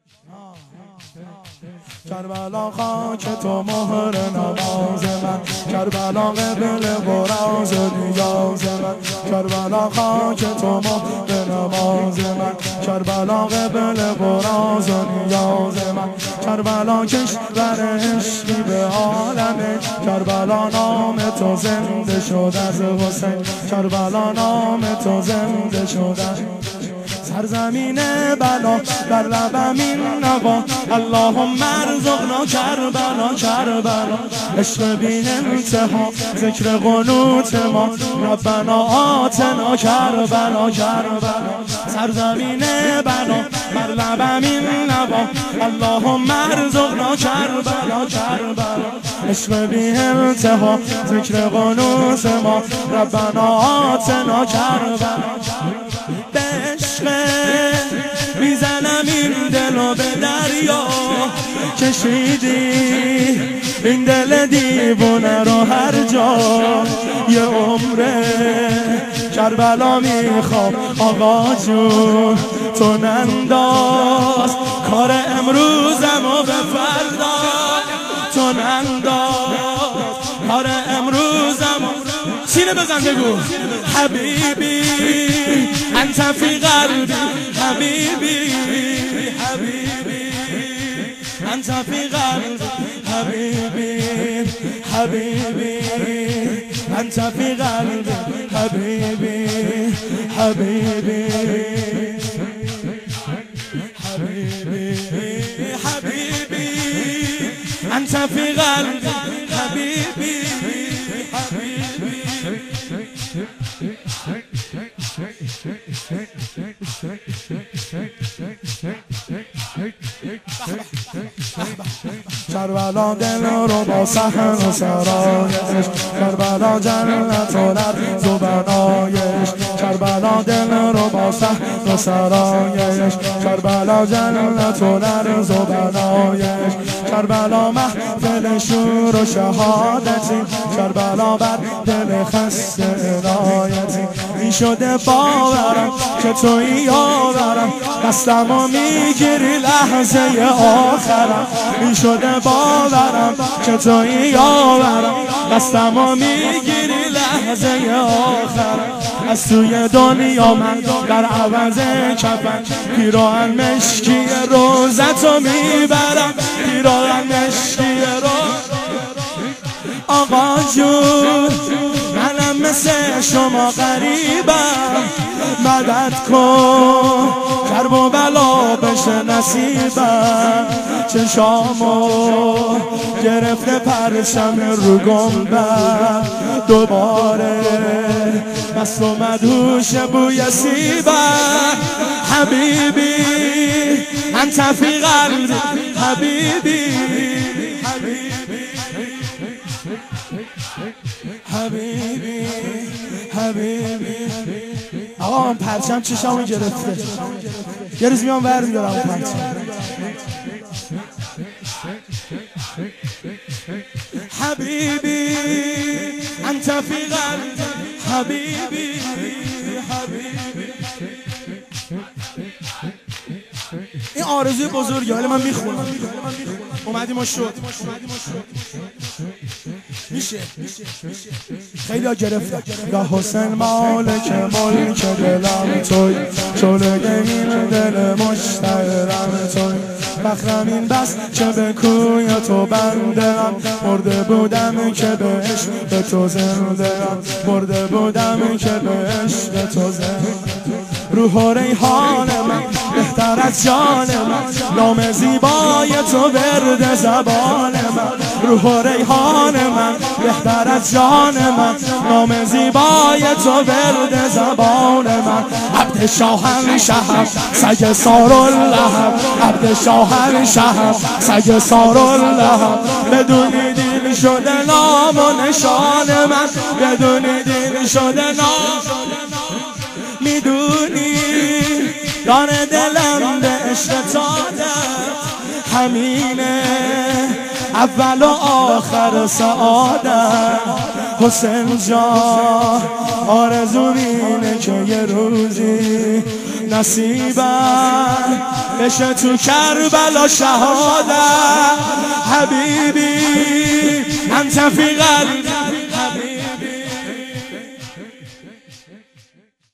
کربلا خاک تو مهر نماز من، کربلا قبل براز نیاز من، کربلا خاک تو مهر نماز من، کربلا قبل براز نیاز من، کربلا کشور عشقی به عالمه، کربلا نام تو زنده شد از حسین، کربلا نام تو زنده شد سرزمین بلا بر لبم این نوا، اللهم ارزقنا کربلا کربلا، عشق بی انتها ذکر قنوت ما، ربنا آتنا کربلا کربلا، سرزمین بلا بر لبم این نوا، اللهم ارزقنا کربلا کربلا، عشق بی انتها ذکر قنوت ما، ربنا آتنا کربلا. میزنم این دلو به دریا، کشیدی این دل دیوونه رو هر جا، یه عمره کربلا میخوام آقا جون، تو ننداز کار امروزم و به فردا، تو ننداز کار امروزم. سینه بزن بگو حبیبی انت فی قلبی، حبیبی حبیبی انت فی قلبی، حبیبی حبیبی انت فی قلبی، حبیبی حبیبی حبیبی حبیبی انت فی قلبی، حبیبی حبیبی. کربلا دل رو با صحن و سرایش، کربلا جنت و لرز و بنایش، کربلا دل رو با صحن و سرایش، کربلا جنت و لرز و بنایش، کربلا محفل شور و شهادتی، کربلا بر دل خسته عنایتی، این شده باورم که تویی یاورم، قصدم و میگیری لحظه آخرم، این شده باورم که تویی یاورم، قصدم و میگیری لحظه آخرم، از توی دنیا من در عوض کفن، پیراهن مشکی روزتو میبرم، پیراهن مشکی آقا جون، منم مثل شما غریبم، مدد کن کرب و بلا بشه نصیبم، چشامو گرفته پرچم رو گنبد، دوباره مست و مدهوش بوی سیبم، حبیبی انت فی قلبی، حبیبی حبیبی حبیبی. آقا من پرچم چشامو گرفته، یه روز میام ور میدارم پرچم. حبیبی انت فی قلبی، حبیبی حبیبی. این آرزوی بزرگه ولی من میخونم، اومدیم و شد میشه. خیلی ها گرفتن یا حسین مالک ملک دلم توی، چولگ این دل مشترم توی، فخرم این بس که به کوی تو بندم، مرده بودم که به عشق تو زندم، مرده بودم که به عشق تو زندم، روح و ریحان من بهتر از جان من، نام زیبای تو ورد زبان من، روح و ریحان من بهتر از جان من، نام زیبای تو ورد زبان من، عبد شاهنشهم سگ ساراللهب، عبد شاهنشهم سگ ساراللهب، بدونی دین شده نام و نشان من، بدونی دین شده نام، میدونی دار دلم به عشق تادت، همینه اول و آخر سعادت، حسین جان آرزو اینه که یه روزی نصیبم بشه تو کربلا شهادت حبیبی انت فی قلبی